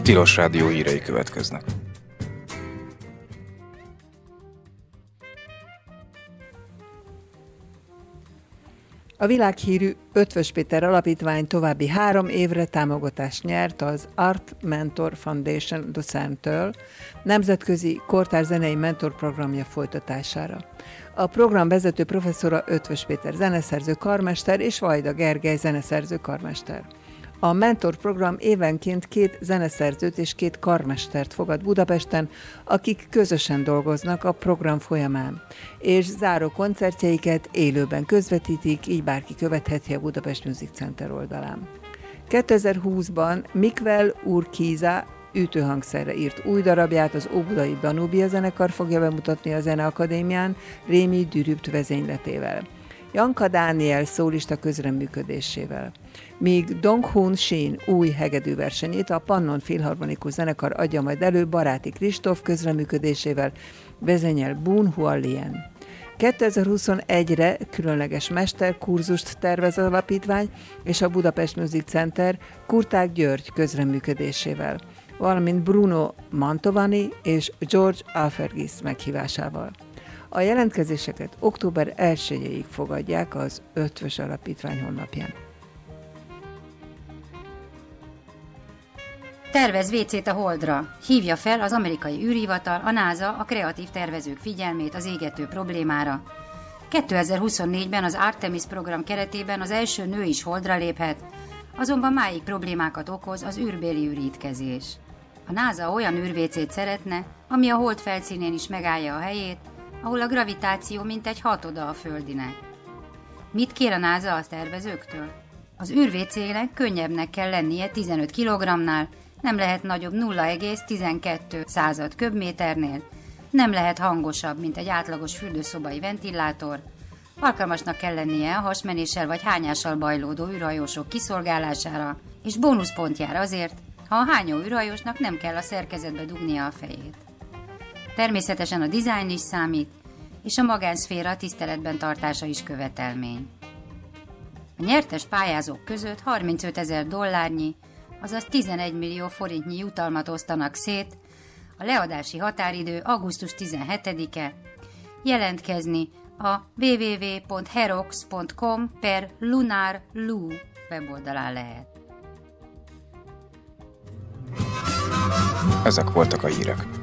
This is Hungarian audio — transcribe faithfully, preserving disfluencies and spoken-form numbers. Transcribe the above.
Tilos Rádió hírei következnek. A világhírű Eötvös Péter Alapítvány további három évre támogatást nyert az Art Mentor Foundation Lucerne-től nemzetközi kortárs zenei mentorprogramja folytatására. A program vezető professzora Eötvös Péter zeneszerző karmester és Vajda Gergely zeneszerző karmester. A mentor program évenként két zeneszerzőt és két karmestert fogad Budapesten, akik közösen dolgoznak a program folyamán, és záró koncertjeiket élőben közvetítik, így bárki követheti a Budapest Music Center oldalán. kétezer-húszban Mikvel Urquiza ütőhangszerre írt új darabját az óbudai Danubia zenekar fogja bemutatni a Zeneakadémián Rémi Dürübt vezényletével, Janka Dániel szólista közreműködésével. Míg Dong Hun Shin új hegedűversenyét a Pannon Filharmonikus Zenekar adja majd elő Baráti Kristóf közreműködésével, vezényel Boon Hua Lien. kétezer-huszonegyre különleges mesterkurzust tervez az alapítvány és a Budapest Music Center Kurták György közreműködésével, valamint Bruno Mantovani és George Alfergis meghívásával. A jelentkezéseket október elsejéig fogadják az Eötvös Alapítvány honlapján. Tervez vécét a Holdra. Hívja fel az amerikai űrhivatal, a NASA a kreatív tervezők figyelmét az égető problémára. kétezer-huszonnégyben az Artemis program keretében az első nő is Holdra léphet, azonban máig problémákat okoz az űrbéli ürítkezés. A NASA olyan űrvécét szeretne, ami a Hold felszínén is megállja a helyét, ahol a gravitáció mintegy hatoda a Földinek. Mit kér a NASA a tervezőktől? Az űrvécének könnyebbnek kell lennie tizenöt kilogrammnál, nem lehet nagyobb nulla egész tizenkettő század köbméternél, nem lehet hangosabb, mint egy átlagos fürdőszobai ventilátor, alkalmasnak kell lennie a hasmenéssel vagy hányással bajlódó űrhajósok kiszolgálására, és bónuszpont jár azért, ha a hányó űrhajósnak nem kell a szerkezetbe dugnia a fejét. Természetesen a dizájn is számít, és a magánszféra tiszteletben tartása is követelmény. A nyertes pályázók között harmincötezer dollárnyi, azaz tizenegy millió forintnyi jutalmat osztanak szét, a leadási határidő augusztus tizenhetedike, jelentkezni a double-u double-u double-u pont herox pont com per lunar lu weboldalán lehet. Ezek voltak a hírek.